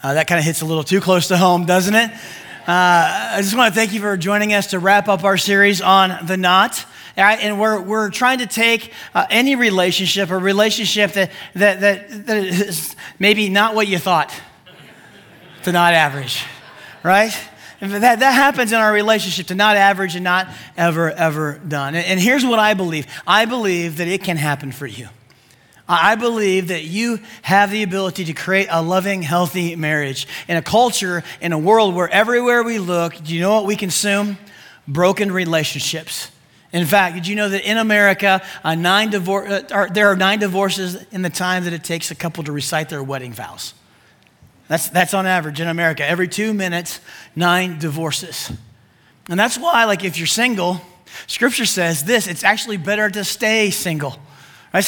That kind of hits a little too close to home, doesn't it? I just want to thank you for joining us to wrap up our series on the knot. And we're trying to take any relationship, a relationship that is maybe not what you thought, to not average, right? That happens in our relationship, to not average and not ever done. And here's what I believe. I believe that it can happen for you. I believe that you have the ability to create a loving, healthy marriage in a culture, in a world where everywhere we look, do you know what we consume? Broken relationships. In fact, did you know that in America, there are 9 divorces in the time that it takes a couple to recite their wedding vows? That's on average in America. Every 2 minutes, 9 divorces. And that's why, like, if you're single, Scripture says this: it's actually better to stay single. Right?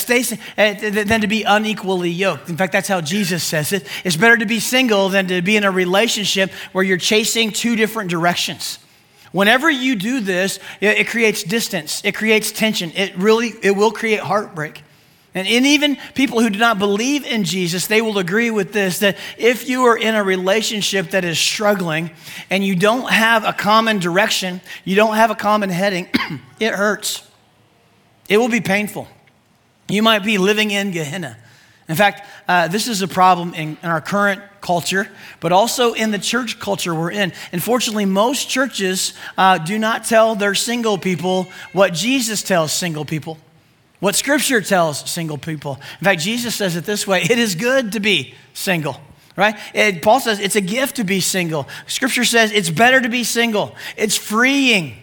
Than to be unequally yoked. In fact, that's how Jesus says it. It's better to be single than to be in a relationship where you're chasing 2 different directions. Whenever you do this, it creates distance. It creates tension. It will create heartbreak. And even people who do not believe in Jesus, they will agree with this, that if you are in a relationship that is struggling and you don't have a common direction, you don't have a common heading, it hurts. It will be painful. You might be living in Gehenna. In fact, this is a problem in our current culture, but also in the church culture we're in. Unfortunately, most churches do not tell their single people what Jesus tells single people, what Scripture tells single people. In fact, Jesus says it this way: it is good to be single, right? Paul says it's a gift to be single. Scripture says it's better to be single. It's freeing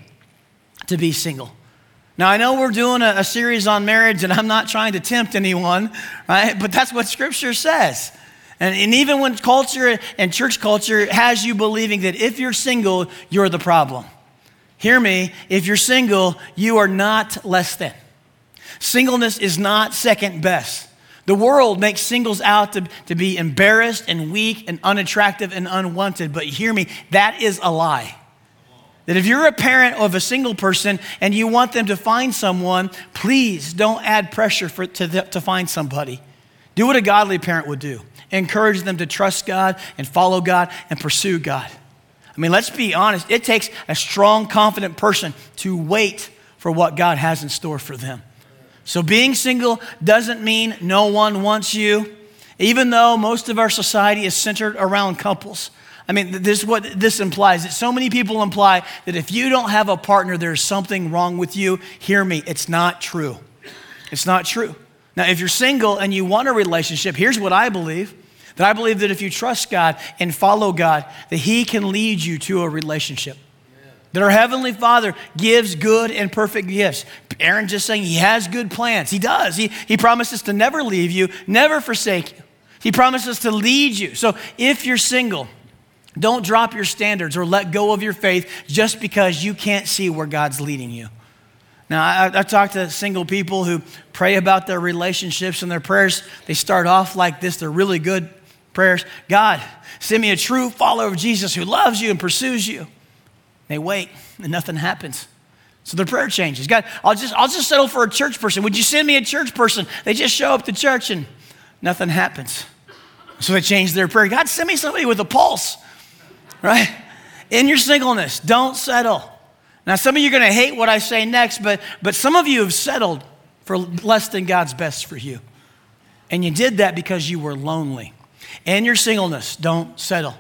to be single. Now, I know we're doing a series on marriage, and I'm not trying to tempt anyone, right? But that's what Scripture says. And even when culture and church culture has you believing that if you're single, you're the problem. Hear me, if you're single, you are not less than. Singleness is not second best. The world makes singles out to be embarrassed and weak and unattractive and unwanted. But hear me, that is a lie. That if you're a parent of a single person and you want them to find someone, please don't add pressure to find somebody. Do what a godly parent would do. Encourage them to trust God and follow God and pursue God. I mean, let's be honest. It takes a strong, confident person to wait for what God has in store for them. So being single doesn't mean no one wants you, even though most of our society is centered around couples. I mean, this is what this implies, that so many people imply that if you don't have a partner, there's something wrong with you. Hear me, it's not true. It's not true. Now, if you're single and you want a relationship, here's what I believe. That I believe that if you trust God and follow God, that He can lead you to a relationship. That our Heavenly Father gives good and perfect gifts. Aaron just saying He has good plans. He does. He promises to never leave you, never forsake you. He promises to lead you. So if you're single, don't drop your standards or let go of your faith just because you can't see where God's leading you. Now, I talk to single people who pray about their relationships, and their prayers, they start off like this. They're really good prayers. God, send me a true follower of Jesus who loves you and pursues you. They wait, and nothing happens. So their prayer changes. God, I'll just settle for a church person. Would you send me a church person? They just show up to church, and nothing happens. So they change their prayer. God, send me somebody with a pulse. Right? In your singleness, don't settle. Now, some of you are going to hate what I say next, but some of you have settled for less than God's best for you. And you did that because you were lonely. In your singleness, don't settle.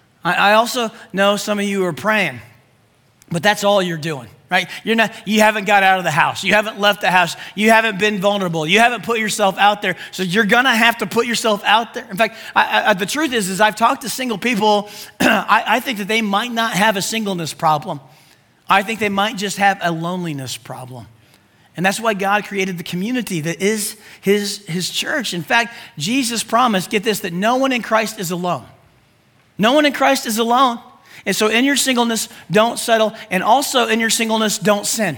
I also know some of you are praying, but that's all you're doing. Right? You haven't got out of the house. You haven't left the house. You haven't been vulnerable. You haven't put yourself out there. So you're going to have to put yourself out there. In fact, the truth is I've talked to single people. I think that they might not have a singleness problem. I think they might just have a loneliness problem. And that's why God created the community that is his church. In fact, Jesus promised, get this, that no one in Christ is alone. No one in Christ is alone. And so in your singleness, don't settle. And also in your singleness, don't sin.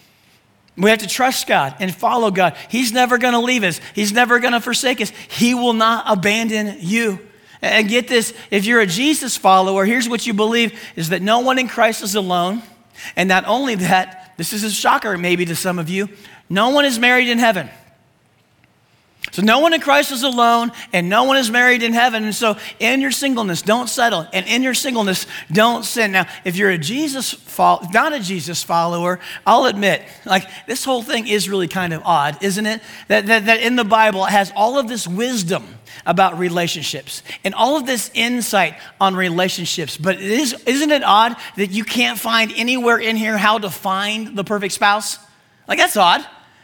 We have to trust God and follow God. He's never going to leave us. He's never going to forsake us. He will not abandon you. And get this, if you're a Jesus follower, here's what you believe, is that no one in Christ is alone. And not only that, this is a shocker maybe to some of you, no one is married in heaven. So So no one in Christ is alone, and no one is married in heaven. And so in your singleness, don't settle. And in your singleness, don't sin. Now, if you're not a Jesus follower, I'll admit, like, this whole thing is really kind of odd, isn't it? That in the Bible, it has all of this wisdom about relationships and all of this insight on relationships. But isn't it odd that you can't find anywhere in here how to find the perfect spouse? Like, that's odd.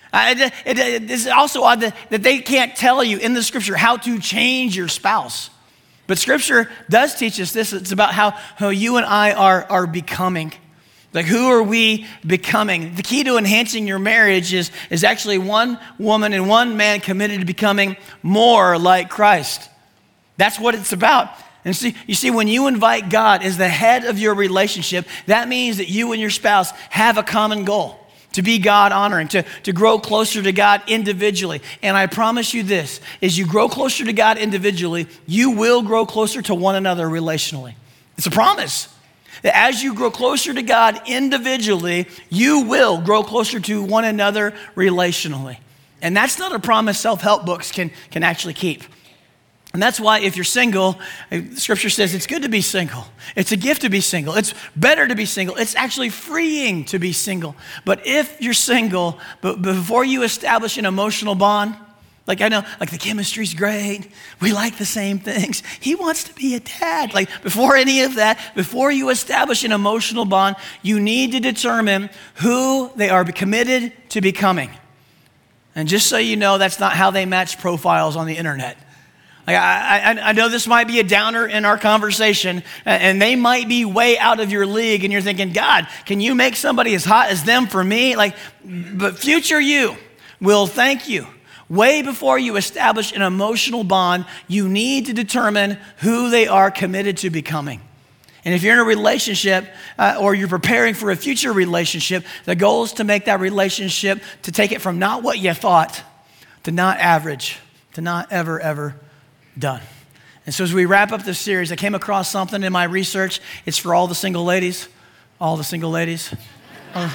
It's also odd that they can't tell you in the scripture how to change your spouse. But scripture does teach us this. It's about how you and I are becoming. Like, who are we becoming? The key to enhancing your marriage is actually one woman and one man committed to becoming more like Christ. That's what it's about. And you see, when you invite God as the head of your relationship, that means that you and your spouse have a common goal. To be God-honoring, to grow closer to God individually. And I promise you this, as you grow closer to God individually, you will grow closer to one another relationally. It's a promise. That as you grow closer to God individually, you will grow closer to one another relationally. And that's not a promise self-help books can actually keep. And that's why if you're single, scripture says it's good to be single. It's a gift to be single. It's better to be single. It's actually freeing to be single. But if you're single, but before you establish an emotional bond, like I know, like the chemistry's great. We like the same things. He wants to be a dad. Like before any of that, before you establish an emotional bond, you need to determine who they are committed to becoming. And just so you know, that's not how they match profiles on the internet. Like I know this might be a downer in our conversation, and they might be way out of your league, and you're thinking, God, can you make somebody as hot as them for me? But future you will thank you. Way before you establish an emotional bond, you need to determine who they are committed to becoming. And if you're in a relationship or you're preparing for a future relationship, the goal is to make that relationship, to take it from not what you thought to not average, to not ever done. And so as we wrap up this series, I came across something in my research. It's for all the single ladies. All the single ladies. I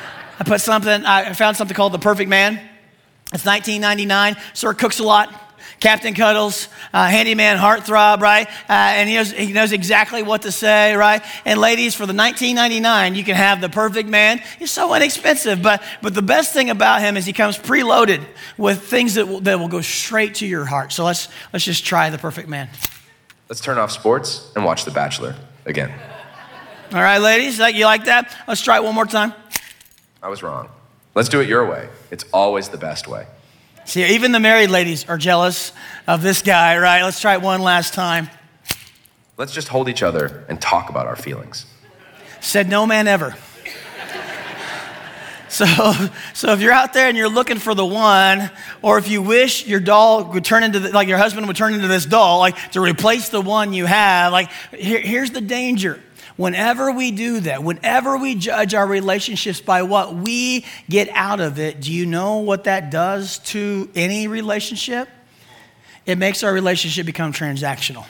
found something called The Perfect Man. It's 1999. Sir cooks a lot. Captain Cuddles, handyman heartthrob, right? And he knows exactly what to say, right? And ladies, for the 1999, you can have the perfect man. He's so inexpensive, but the best thing about him is he comes preloaded with things that will go straight to your heart. So let's just try the perfect man. Let's turn off sports and watch The Bachelor again. All right, ladies, you like that? Let's try it one more time. I was wrong. Let's do it your way. It's always the best way. See, even the married ladies are jealous of this guy, right? Let's try it one last time. Let's just hold each other and talk about our feelings. Said no man ever. So if you're out there and you're looking for the one, or if you wish your doll would turn into, like your husband would turn into this doll, like to replace the one you have, like here's the danger. Whenever we do that, whenever we judge our relationships by what we get out of it, do you know what that does to any relationship? It makes our relationship become transactional.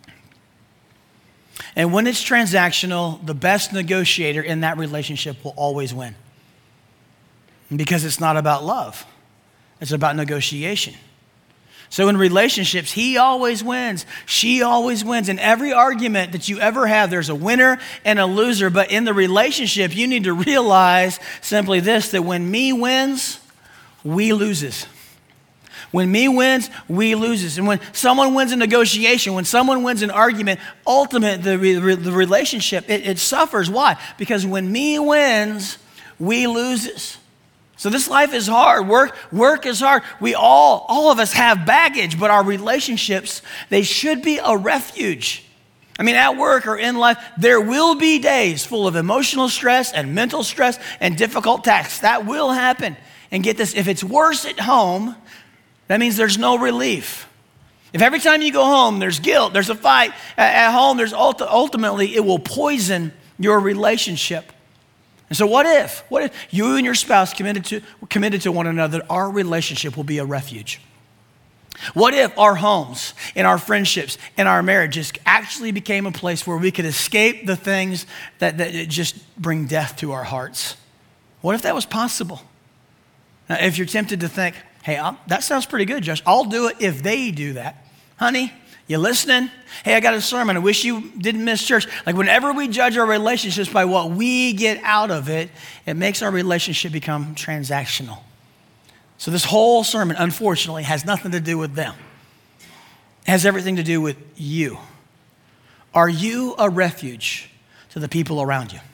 And when it's transactional, the best negotiator in that relationship will always win. Because it's not about love. It's about negotiation. So in relationships, he always wins. She always wins. In every argument that you ever have, there's a winner and a loser. But in the relationship, you need to realize simply this, that when me wins, we loses. When me wins, we loses. And when someone wins a negotiation, when someone wins an argument, ultimately the relationship, it suffers. Why? Because when me wins, we loses. So this life is hard. Work is hard. We all of us have baggage, but our relationships, they should be a refuge. I mean, at work or in life, there will be days full of emotional stress and mental stress and difficult tasks. That will happen. And get this, if it's worse at home, that means there's no relief. If every time you go home, there's guilt, there's a fight, at home, there's ultimately, it will poison your relationship. And so what if you and your spouse committed to one another, our relationship will be a refuge? What if our homes and our friendships and our marriages actually became a place where we could escape the things that just bring death to our hearts? What if that was possible? Now, if you're tempted to think, Hey, that sounds pretty good, Josh. I'll do it if they do that. Honey, you listening? Hey, I got a sermon. I wish you didn't miss church. Like whenever we judge our relationships by what we get out of it, it makes our relationship become transactional. So this whole sermon, unfortunately, has nothing to do with them. It has everything to do with you. Are you a refuge to the people around you?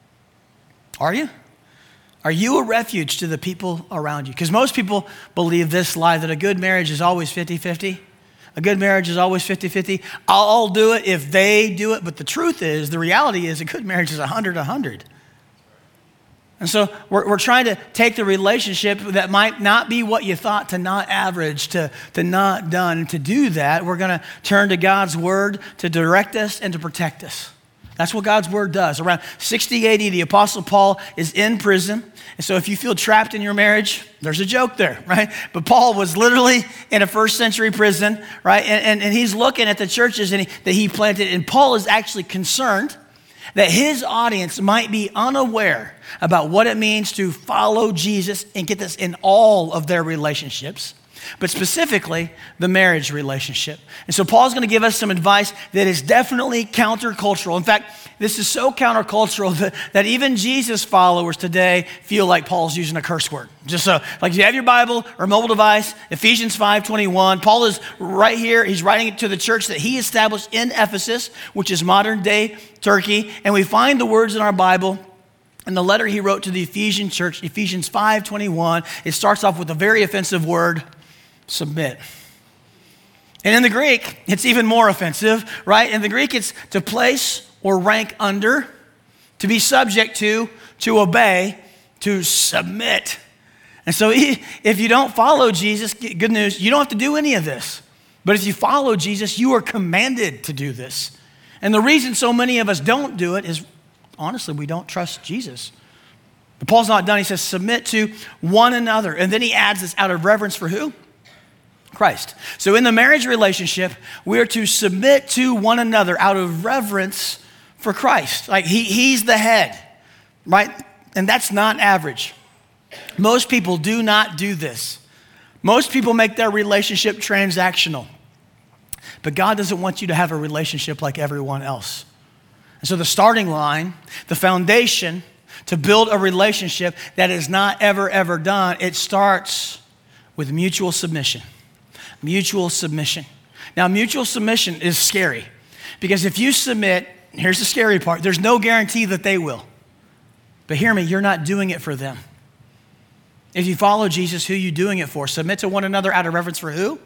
Are you? Are you a refuge to the people around you? Because most people believe this lie that a good marriage is always 50-50. A good marriage is always 50-50. I'll do it if they do it. But the truth is, the reality is a good marriage is 100-100. And so we're trying to take the relationship that might not be what you thought to not average, to not done. And to do that, we're going to turn to God's word to direct us and to protect us. That's what God's word does. Around 60 AD, the Apostle Paul is in prison. And so if you feel trapped in your marriage, there's a joke there, right? But Paul was literally in a first century prison, right? And he's looking at the churches that he planted. And Paul is actually concerned that his audience might be unaware about what it means to follow Jesus and get this in all of their relationships, but specifically the marriage relationship. And so Paul's going to give us some advice that is definitely countercultural. In fact, this is so countercultural that even Jesus followers today feel like Paul's using a curse word. Just so, like if you have your Bible or mobile device, Ephesians 5:21, Paul is right here. He's writing it to the church that he established in Ephesus, which is modern day Turkey. And we find the words in our Bible in the letter he wrote to the Ephesian church, Ephesians 5:21. It starts off with a very offensive word, submit. And in the Greek, it's even more offensive, right? In the Greek, it's to place or rank under, to be subject to obey, to submit. And so if you don't follow Jesus, good news, you don't have to do any of this. But if you follow Jesus, you are commanded to do this. And the reason so many of us don't do it is, honestly, we don't trust Jesus. But Paul's not done. He says, submit to one another. And then he adds this out of reverence for who? Christ. So in the marriage relationship, we're to submit to one another out of reverence for Christ. Like he's the head, right? And that's not average. Most people do not do this. Most people make their relationship transactional. But God doesn't want you to have a relationship like everyone else. And so the starting line, the foundation to build a relationship that is not ever done, it starts with mutual submission. Mutual submission. Now, mutual submission is scary because if you submit, here's the scary part, there's no guarantee that they will. But hear me, you're not doing it for them. If you follow Jesus, who are you doing it for? Submit to one another out of reverence for who?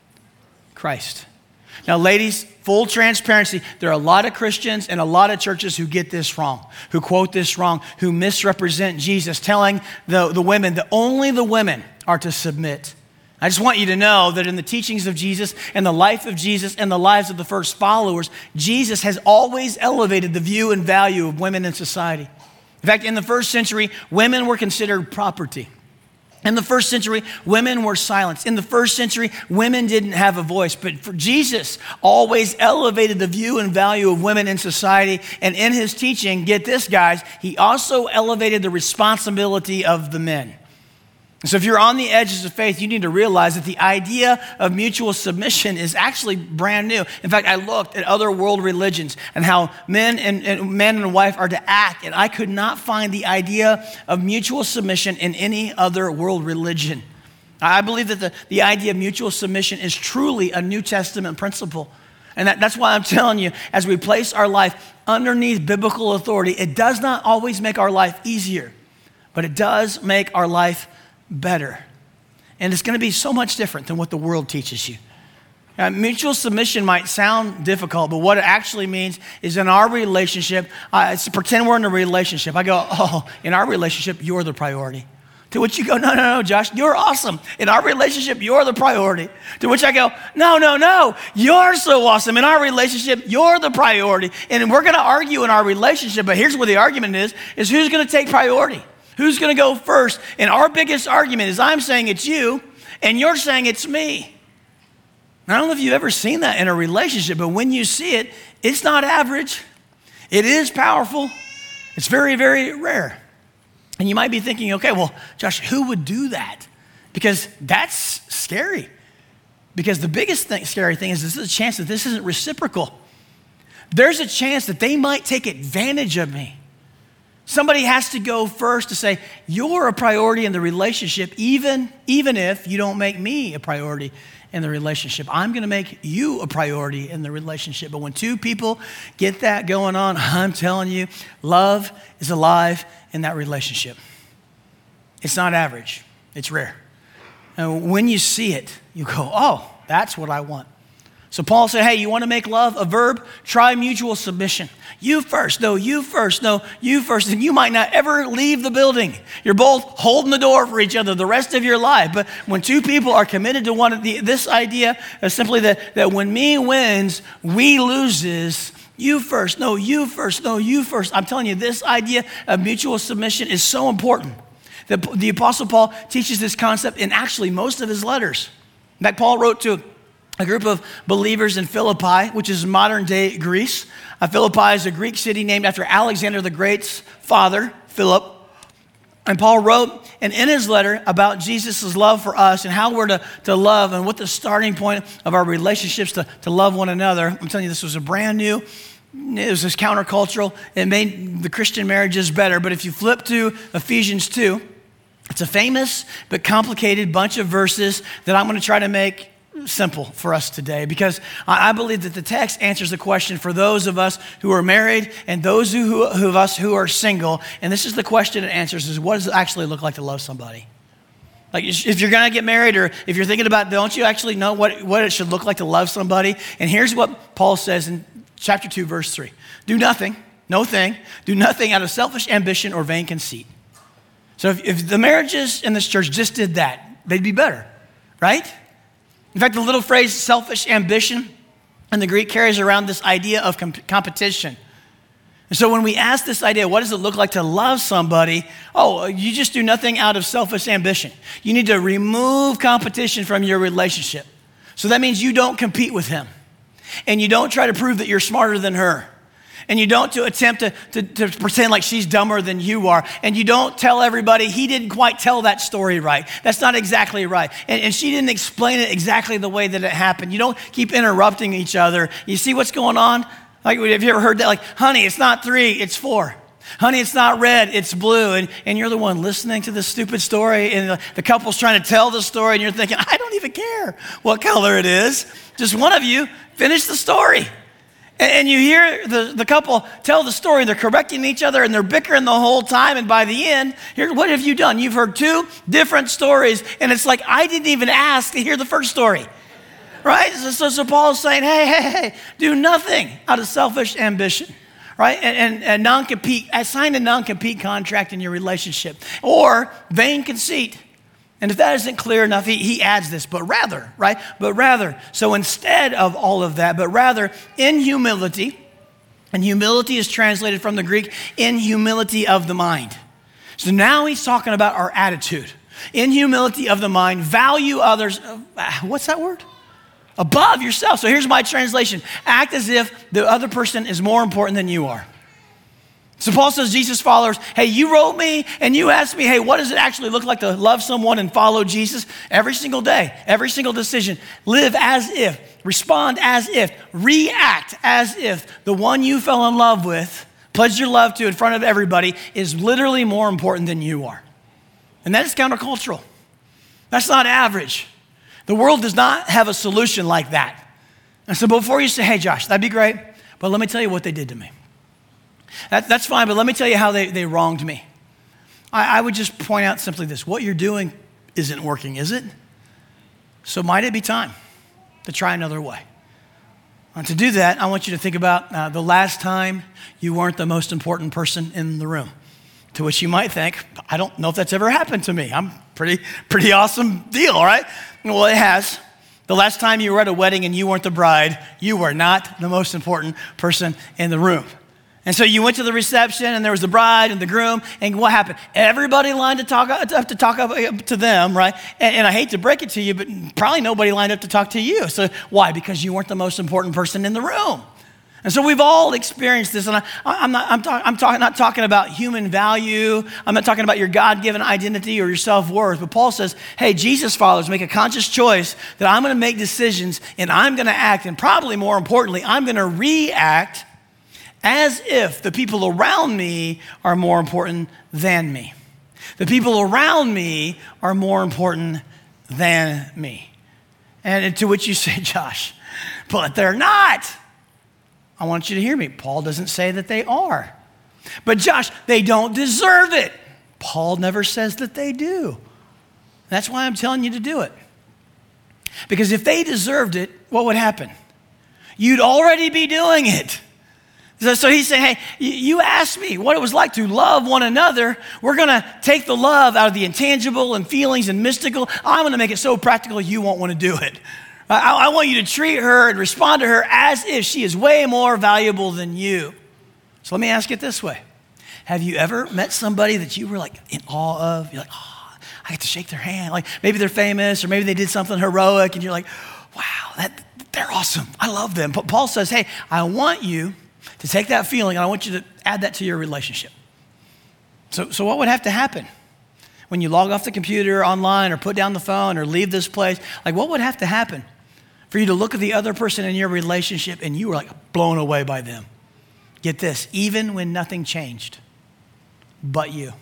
Christ. Now, ladies, full transparency, there are a lot of Christians and a lot of churches who get this wrong, who quote this wrong, who misrepresent Jesus, telling the women that only the women are to submit. I just want you to know that in the teachings of Jesus and the life of Jesus and the lives of the first followers, Jesus has always elevated the view and value of women in society. In fact, in the first century, women were considered property. In the first century, women were silenced. In the first century, women didn't have a voice. But for Jesus always elevated the view and value of women in society. And in his teaching, get this, guys, he also elevated the responsibility of the men. So if you're on the edges of faith, you need to realize that the idea of mutual submission is actually brand new. In fact, I looked at other world religions and how men and wife are to act, and I could not find the idea of mutual submission in any other world religion. I believe that the idea of mutual submission is truly a New Testament principle. And that's why I'm telling you, as we place our life underneath biblical authority, it does not always make our life easier, but it does make our life better. And it's going to be so much different than what the world teaches you. Mutual submission might sound difficult, but what it actually means is in our relationship, pretend we're in a relationship. I go, in our relationship, you're the priority. To which you go, no, Josh, you're awesome. In our relationship, you're the priority. To which I go, no, you're so awesome. In our relationship, you're the priority. And we're going to argue in our relationship, but here's where the argument is who's going to take priority? Who's going to go first? And our biggest argument is I'm saying it's you, and you're saying it's me. I don't know if you've ever seen that in a relationship, but when you see it, it's not average. It is powerful. It's very, very rare. And you might be thinking, okay, well, Josh, who would do that because that's scary. Because the biggest scary thing is this is a chance that this isn't reciprocal. There's a chance that they might take advantage of me. Somebody has to go first to say, you're a priority in the relationship, even if you don't make me a priority in the relationship. I'm going to make you a priority in the relationship. But when two people get that going on, I'm telling you, love is alive in that relationship. It's not average. It's rare. And when you see it, you go, oh, that's what I want. So Paul said, hey, you want to make love a verb? Try mutual submission. You first, no, you first, no, you first. And you might not ever leave the building. You're both holding the door for each other the rest of your life. But when two people are committed to this idea is simply that when me wins, we loses. You first, no, you first, no, you first. I'm telling you, this idea of mutual submission is so important. The Apostle Paul teaches this concept in actually most of his letters. In fact, Paul wrote to a group of believers in Philippi, which is modern day Greece. Philippi is a Greek city named after Alexander the Great's father, Philip. And Paul wrote in his letter about Jesus' love for us and how we're to love and what the starting point of our relationships to love one another. I'm telling you, this was a brand new, it was this countercultural. It made the Christian marriages better. But if you flip to Ephesians 2, it's a famous but complicated bunch of verses that I'm going to try to make simple for us today, because I believe that the text answers the question for those of us who are married and those of us who are single. And this is the question it answers: is what does it actually look like to love somebody? Like, if you're going to get married, or if you're thinking about, don't you actually know what it should look like to love somebody? And here's what Paul says in chapter 2, verse 3. Do nothing out of selfish ambition or vain conceit. So if the marriages in this church just did that, they'd be better, right? In fact, the little phrase selfish ambition in the Greek carries around this idea of competition. And so when we ask this idea, what does it look like to love somebody? Oh, you just do nothing out of selfish ambition. You need to remove competition from your relationship. So that means you don't compete with him. And you don't try to prove that you're smarter than her. And you don't attempt to pretend like she's dumber than you are. And you don't tell everybody, he didn't quite tell that story right. That's not exactly right. And she didn't explain it exactly the way that it happened. You don't keep interrupting each other. You see what's going on? Like, have you ever heard that? Like, honey, it's not 3, it's 4. Honey, it's not red, it's blue. And you're the one listening to this stupid story, and the couple's trying to tell the story, and you're thinking, I don't even care what color it is. Just one of you finish the story. And you hear the couple tell the story. They're correcting each other, and they're bickering the whole time. And by the end, what have you done? You've heard 2 different stories, and it's like, I didn't even ask to hear the first story, right? So Paul's saying, hey, do nothing out of selfish ambition, right? And non-compete, sign a non-compete contract in your relationship, or vain conceit. And if that isn't clear enough, he adds this, but rather, right? But rather, so instead of all of that, but rather in humility, and humility is translated from the Greek, in humility of the mind. So now he's talking about our attitude. In humility of the mind, value others, what's that word? Above yourself. So here's my translation. Act as if the other person is more important than you are. So Paul says, Jesus followers, hey, you wrote me and you asked me, hey, what does it actually look like to love someone and follow Jesus? Every single day, every single decision, live as if, respond as if, react as if the one you fell in love with, pledged your love to in front of everybody, is literally more important than you are. And that is countercultural. That's not average. The world does not have a solution like that. And so before you say, hey, Josh, that'd be great, but let me tell you what they did to me. That's fine, but let me tell you how they wronged me. I would just point out simply this. What you're doing isn't working, is it? So might it be time to try another way? And to do that, I want you to think about the last time you weren't the most important person in the room. To which you might think, I don't know if that's ever happened to me. I'm pretty awesome deal, right? Well, it has. The last time you were at a wedding and you weren't the bride, you were not the most important person in the room. And so you went to the reception, and there was the bride and the groom, and what happened? Everybody lined to talk up to them, right? And I hate to break it to you, but probably nobody lined up to talk to you. So why? Because you weren't the most important person in the room. And so we've all experienced this, and I'm not talking about human value. I'm not talking about your God-given identity or your self-worth. But Paul says, hey, Jesus followers, make a conscious choice that I'm going to make decisions, and I'm going to act, and probably more importantly, I'm going to react as if the people around me are more important than me. The people around me are more important than me. And to which you say, Josh, but they're not. I want you to hear me. Paul doesn't say that they are. But Josh, they don't deserve it. Paul never says that they do. That's why I'm telling you to do it. Because if they deserved it, what would happen? You'd already be doing it. So he's saying, hey, you asked me what it was like to love one another. We're going to take the love out of the intangible and feelings and mystical. I'm going to make it so practical you won't want to do it. I want you to treat her and respond to her as if she is way more valuable than you. So let me ask it this way. Have you ever met somebody that you were like in awe of? You're like, oh, I get to shake their hand. Like maybe they're famous or maybe they did something heroic and you're like, wow, they're awesome. I love them. But Paul says, hey, I want you to take that feeling and I want you to add that to your relationship. So what would have to happen? When you log off the computer, online, or put down the phone or leave this place, like what would have to happen for you to look at the other person in your relationship and you were like blown away by them? Get this, even when nothing changed but you.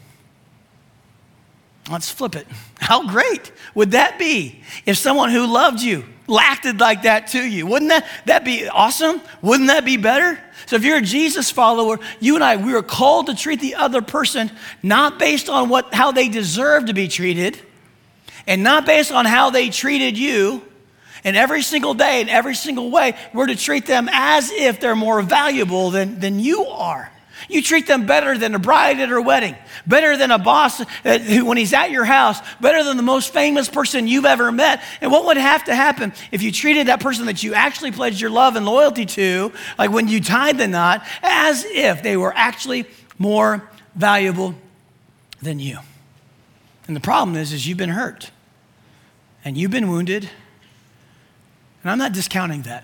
Let's flip it. How great would that be if someone who loved you acted like that to you? Wouldn't that be awesome? Wouldn't that be better? So if you're a Jesus follower, you and I, we are called to treat the other person not based on how they deserve to be treated and not based on how they treated you. And every single day, in every single way, we're to treat them as if they're more valuable than you are. You treat them better than a bride at her wedding, better than a boss who, when he's at your house, better than the most famous person you've ever met. And what would have to happen if you treated that person that you actually pledged your love and loyalty to, like when you tied the knot, as if they were actually more valuable than you? And the problem is you've been hurt and you've been wounded. And I'm not discounting that.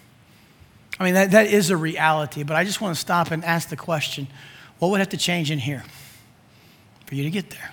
I mean, that is a reality, but I just want to stop and ask the question, what would have to change in here for you to get there?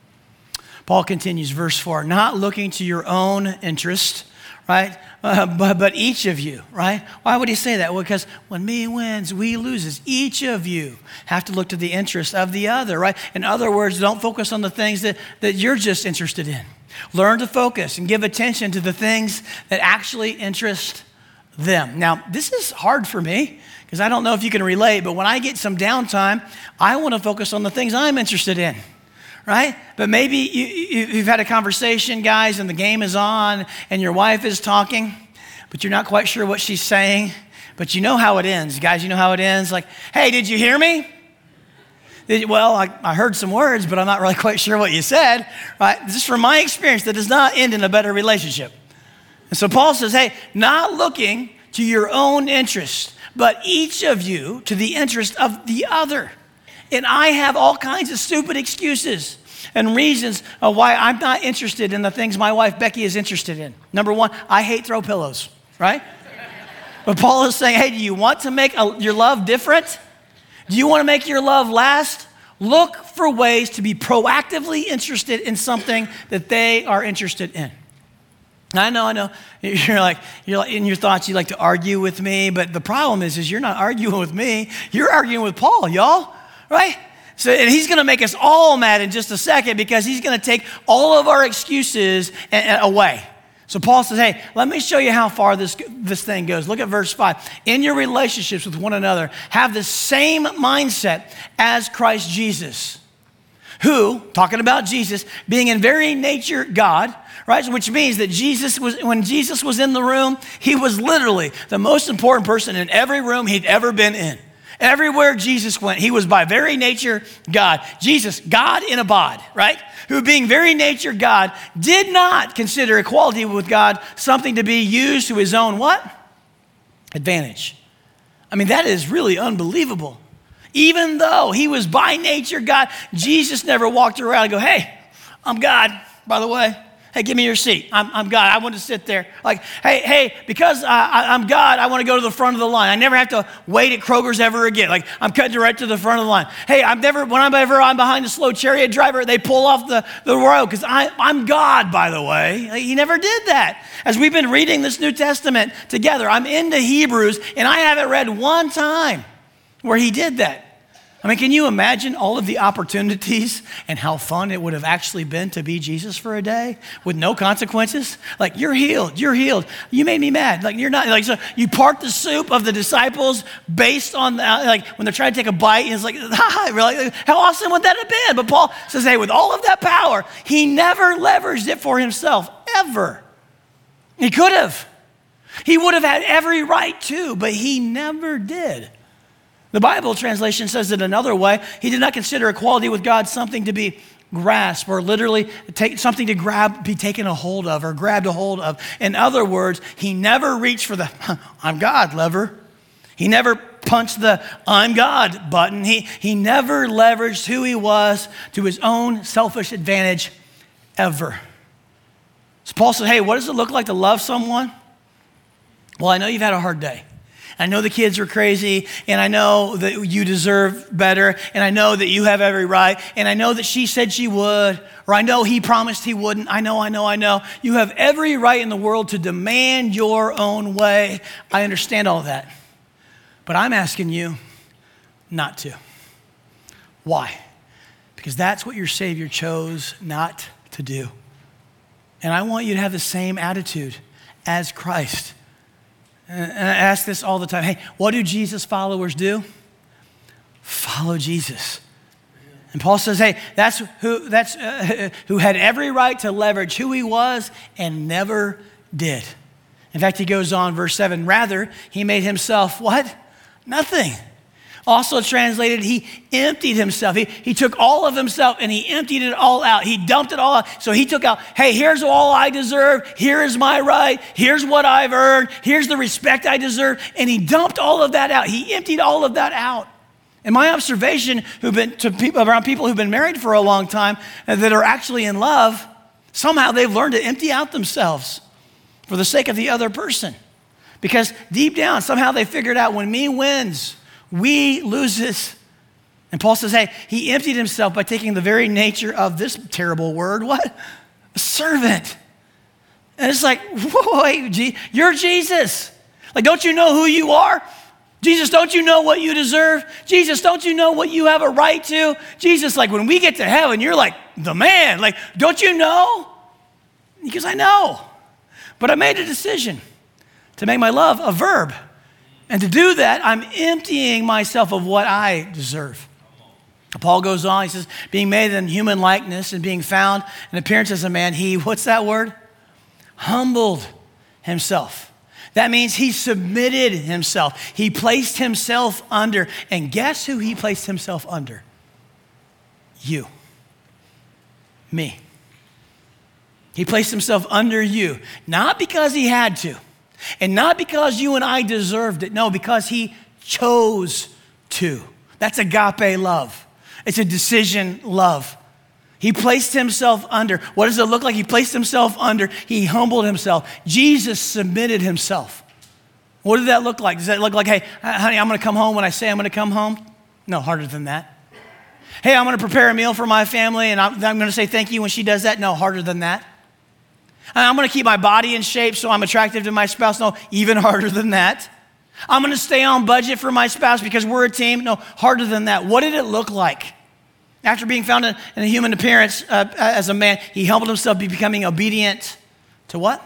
Paul continues, verse 4, not looking to your own interest, right? But each of you, right? Why would he say that? Well, because when me wins, we loses. Each of you have to look to the interest of the other, right? In other words, don't focus on the things that you're just interested in. Learn to focus and give attention to the things that actually interest them. Now, this is hard for me because I don't know if you can relate, but when I get some downtime, I want to focus on the things I'm interested in, right? But maybe you've had a conversation, guys, and the game is on and your wife is talking, but you're not quite sure what she's saying, but you know how it ends. Guys, you know how it ends? Like, hey, did you hear me? Well, I heard some words, but I'm not really quite sure what you said, right? This is from my experience that does not end in a better relationship. And so Paul says, hey, not looking to your own interest, but each of you to the interest of the other. And I have all kinds of stupid excuses and reasons of why I'm not interested in the things my wife Becky is interested in. Number one, I hate throw pillows, right? But Paul is saying, hey, do you want to make your love different? Do you want to make your love last? Look for ways to be proactively interested in something that they are interested in. I know. You're like in your thoughts, you like to argue with me, but the problem is you're not arguing with me. You're arguing with Paul, y'all, right? So, and he's going to make us all mad in just a second because he's going to take all of our excuses away. So Paul says, hey, let me show you how far this thing goes. Look at verse 5. In your relationships with one another, have the same mindset as Christ Jesus, who, talking about Jesus, being in very nature God, right? Which means that when Jesus was in the room, he was literally the most important person in every room he'd ever been in. Everywhere Jesus went, he was by very nature God. Jesus, God in a bod, right? Who being very nature God, did not consider equality with God something to be used to his own what? Advantage. I mean, that is really unbelievable. Even though he was by nature God, Jesus never walked around and go, hey, I'm God, by the way. Hey, give me your seat. I'm God. I want to sit there. Like, hey, because I'm God, I want to go to the front of the line. I never have to wait at Kroger's ever again. Like, I'm cutting right to the front of the line. Hey, I'm behind a slow chariot driver, they pull off the road because I'm God, by the way. Like, he never did that. As we've been reading this New Testament together, I'm into Hebrews, and I haven't read one time where he did that. I mean, can you imagine all of the opportunities and how fun it would have actually been to be Jesus for a day with no consequences? Like, you're healed. You made me mad. Like, you're not, like, so you part the soup of the disciples based on, like, when they're trying to take a bite, and it's like, like, how awesome would that have been? But Paul says, hey, with all of that power, he never leveraged it for himself, ever. He could have. He would have had every right to, but he never did. The Bible translation says it another way. He did not consider equality with God something to be grasped or literally something to be taken a hold of or grabbed a hold of. In other words, he never reached for the I'm God lever. He never punched the I'm God button. He never leveraged who he was to his own selfish advantage ever. So Paul said, hey, what does it look like to love someone? Well, I know you've had a hard day. I know the kids are crazy, and I know that you deserve better, and I know that you have every right, and I know that she said she would, or I know he promised he wouldn't. I know. You have every right in the world to demand your own way. I understand all that. But I'm asking you not to. Why? Because that's what your Savior chose not to do. And I want you to have the same attitude as Christ. And I ask this all the time. Hey, what do Jesus followers do? Follow Jesus. And Paul says, hey, that's who had every right to leverage who he was and never did. In fact, he goes on, verse 7, rather, he made himself what? Nothing. Also translated, he emptied himself. He took all of himself and he emptied it all out. He dumped it all out. So he took out, hey, here's all I deserve. Here is my right. Here's what I've earned. Here's the respect I deserve. And he dumped all of that out. He emptied all of that out. And my observation around people who've been married for a long time that are actually in love, somehow they've learned to empty out themselves for the sake of the other person. Because deep down, somehow they figured out when me wins, we loses. And Paul says, hey, he emptied himself by taking the very nature of this terrible word. What? A servant. And it's like, wait, you're Jesus. Like, don't you know who you are? Jesus, don't you know what you deserve? Jesus, don't you know what you have a right to? Jesus, like when we get to heaven, you're like the man. Like, don't you know? Because I know. But I made a decision to make my love a verb. And to do that, I'm emptying myself of what I deserve. Paul goes on, he says, being made in human likeness and being found in appearance as a man, he, what's that word? Humbled himself. That means he submitted himself. He placed himself under. And guess who he placed himself under? You. Me. He placed himself under you. Not because he had to. And not because you and I deserved it. No, because he chose to. That's agape love. It's a decision love. He placed himself under. What does it look like? He placed himself under. He humbled himself. Jesus submitted himself. What did that look like? Does that look like, hey, honey, I'm going to come home when I say I'm going to come home? No, harder than that. Hey, I'm going to prepare a meal for my family and I'm going to say thank you when she does that? No, harder than that. I'm going to keep my body in shape so I'm attractive to my spouse. No, even harder than that. I'm going to stay on budget for my spouse because we're a team. No, harder than that. What did it look like? After being found in a human appearance as a man, he humbled himself, becoming obedient to what?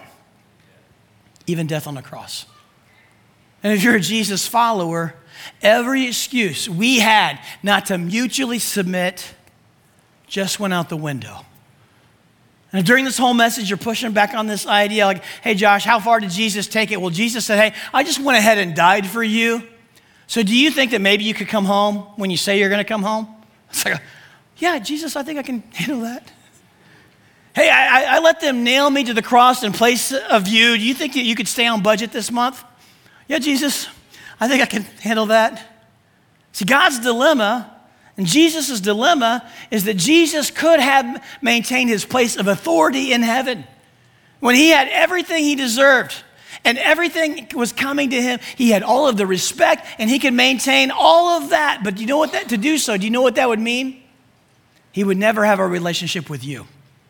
Even death on the cross. And if you're a Jesus follower, every excuse we had not to mutually submit just went out the window. And during this whole message, you're pushing back on this idea like, hey, Josh, how far did Jesus take it? Well, Jesus said, hey, I just went ahead and died for you. So do you think that maybe you could come home when you say you're going to come home? It's like, yeah, Jesus, I think I can handle that. Hey, I let them nail me to the cross in place of you. Do you think that you could stay on budget this month? Yeah, Jesus, I think I can handle that. See, God's dilemma And Jesus' dilemma is that Jesus could have maintained his place of authority in heaven. When he had everything he deserved and everything was coming to him, he had all of the respect and he could maintain all of that. But you know what to do so, do you know what that would mean? He would never have a relationship with you.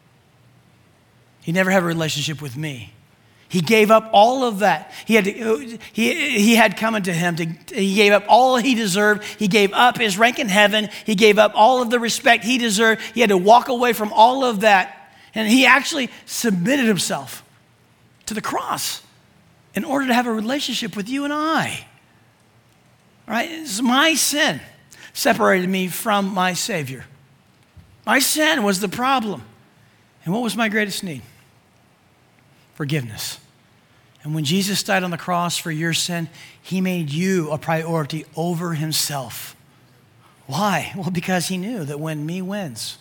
He'd never have a relationship with me. He gave up all of that. He had coming to him. He gave up all he deserved. He gave up his rank in heaven. He gave up all of the respect he deserved. He had to walk away from all of that. And he actually submitted himself to the cross in order to have a relationship with you and I. Right? It's my sin separated me from my Savior. My sin was the problem. And what was my greatest need? Forgiveness. And when Jesus died on the cross for your sin, he made you a priority over himself. Why? Well, because he knew that when me wins,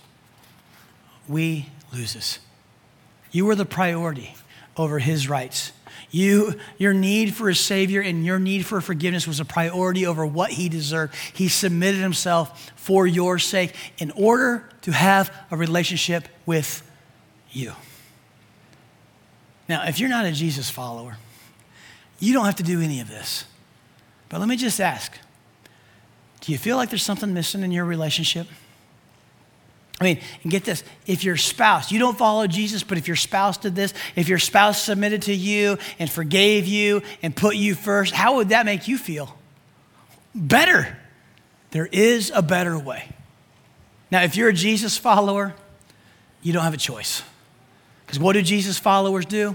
we loses. You were the priority over his rights. Your need for a Savior and your need for forgiveness was a priority over what he deserved. He submitted himself for your sake in order to have a relationship with you. Now, if you're not a Jesus follower, you don't have to do any of this. But let me just ask, do you feel like there's something missing in your relationship? I mean, and get this, if your spouse, you don't follow Jesus, but if your spouse did this, if your spouse submitted to you and forgave you and put you first, how would that make you feel? Better. There is a better way. Now, if you're a Jesus follower, you don't have a choice. Because what do Jesus followers do?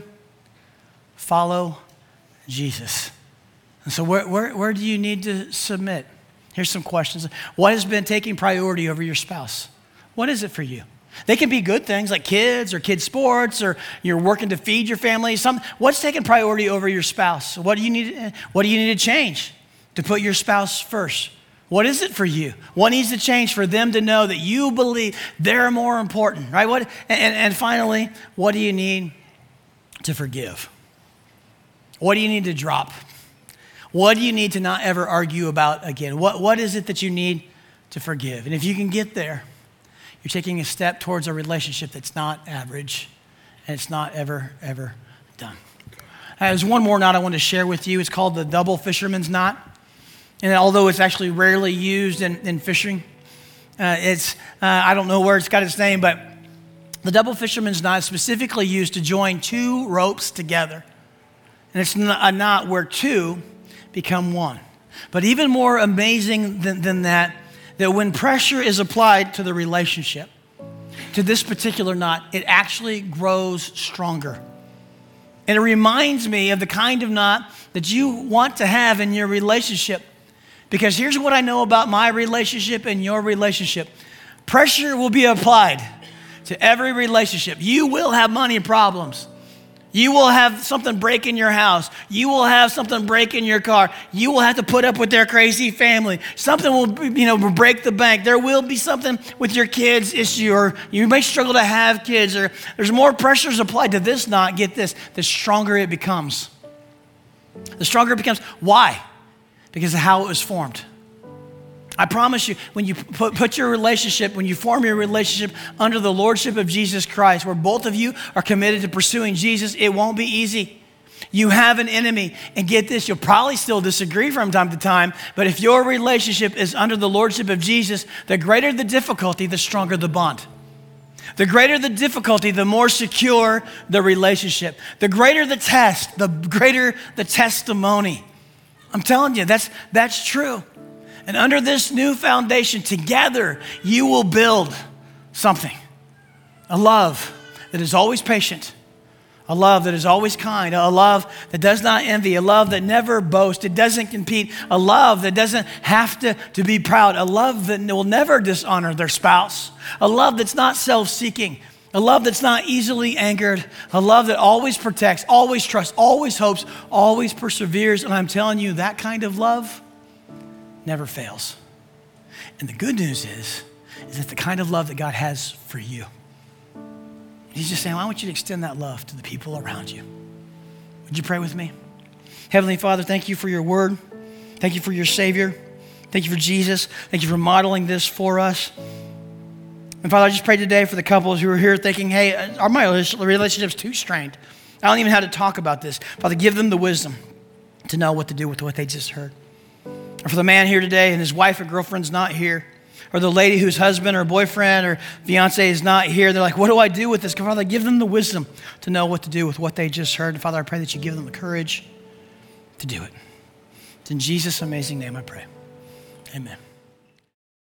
Follow Jesus. And so where do you need to submit? Here's some questions. What has been taking priority over your spouse? What is it for you? They can be good things like kids or kids sports or you're working to feed your family. What's taking priority over your spouse? What do you need to change to put your spouse first? What is it for you? What needs to change for them to know that you believe they're more important, right? And finally, what do you need to forgive? What do you need to drop? What do you need to not ever argue about again? What is it that you need to forgive? And if you can get there, you're taking a step towards a relationship that's not average and it's not ever done. There's one more knot I want to share with you. It's called the double fisherman's knot. And although it's actually rarely used in fishing, I don't know where it's got its name, but the double fisherman's knot is specifically used to join two ropes together. And it's a knot where two become one. But even more amazing than that when pressure is applied to the relationship, to this particular knot, it actually grows stronger. And it reminds me of the kind of knot that you want to have in your relationship. Because here's what I know about my relationship and your relationship. Pressure will be applied to every relationship. You will have money problems. You will have something break in your house. You will have something break in your car. You will have to put up with their crazy family. Something will break the bank. There will be something with your kids' issue, or you may struggle to have kids, or there's more pressures applied to this knot. Get this, the stronger it becomes. The stronger it becomes. Why? Because of how it was formed. I promise you, when you put your relationship, when you form your relationship under the lordship of Jesus Christ, where both of you are committed to pursuing Jesus, it won't be easy. You have an enemy, and get this, you'll probably still disagree from time to time, but if your relationship is under the lordship of Jesus, the greater the difficulty, the stronger the bond. The greater the difficulty, the more secure the relationship. The greater the test, the greater the testimony. I'm telling you, that's true. And under this new foundation, together, you will build something. A love that is always patient. A love that is always kind. A love that does not envy. A love that never boasts. It doesn't compete. A love that doesn't have to be proud. A love that will never dishonor their spouse. A love that's not self-seeking. A love that's not easily angered. A love that always protects, always trusts, always hopes, always perseveres. And I'm telling you, that kind of love never fails. And the good news is that the kind of love that God has for you. He's just saying, well, I want you to extend that love to the people around you. Would you pray with me? Heavenly Father, thank you for your word. Thank you for your Savior. Thank you for Jesus. Thank you for modeling this for us. And Father, I just pray today for the couples who are here thinking, hey, are my relationships too strained? I don't even know how to talk about this. Father, give them the wisdom to know what to do with what they just heard. Or for the man here today and his wife or girlfriend's not here, or the lady whose husband or boyfriend or fiance is not here, they're like, what do I do with this? Father, give them the wisdom to know what to do with what they just heard. And Father, I pray that you give them the courage to do it. It's in Jesus' amazing name I pray. Amen.